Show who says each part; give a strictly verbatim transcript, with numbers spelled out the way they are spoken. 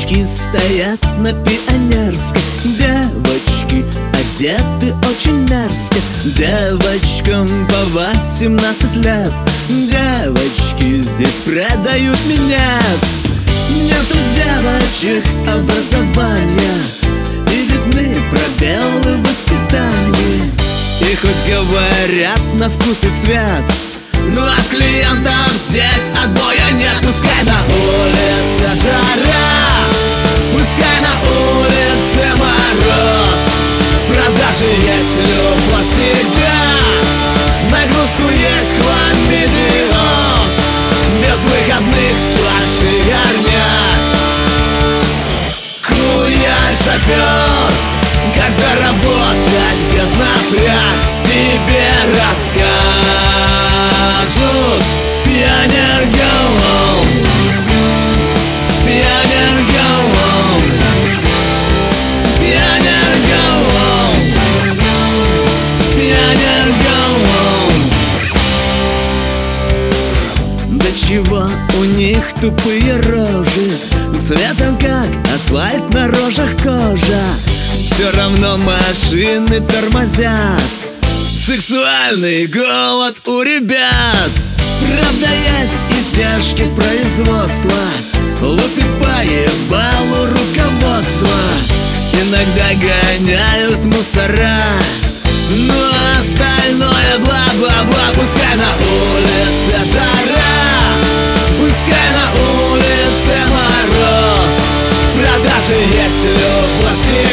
Speaker 1: Девочки стоят на Пионерской, девочки одеты очень мерзко. Девочкам по восемнадцать лет, девочки здесь продают минет. Нету девочек образования, и видны пробелы в воспитании. И хоть говорят на вкус и цвет, но от клиентов здесь отбоя нет. Пускай на улице жара, пускай на улице мороз, продажи есть, любовь всегда, нагрузку есть, хламидиоз, без выходных плащ и горняк. Хуя шофер, как заработать без напряг, тебе расскажут. Пионер голов, пионер голов, пионер голов, пионер голов. До чего у них тупые рожи, цветом как асфальт на рожах кожа. Все равно машины тормозят, сексуальный голод у ребят. Правда, есть издержки производства, лупит по ебалу руководство. Иногда гоняют мусора, но остальное бла-бла-бла. Пускай на улице жара, пускай на улице мороз, продажи есть, любовь всегда,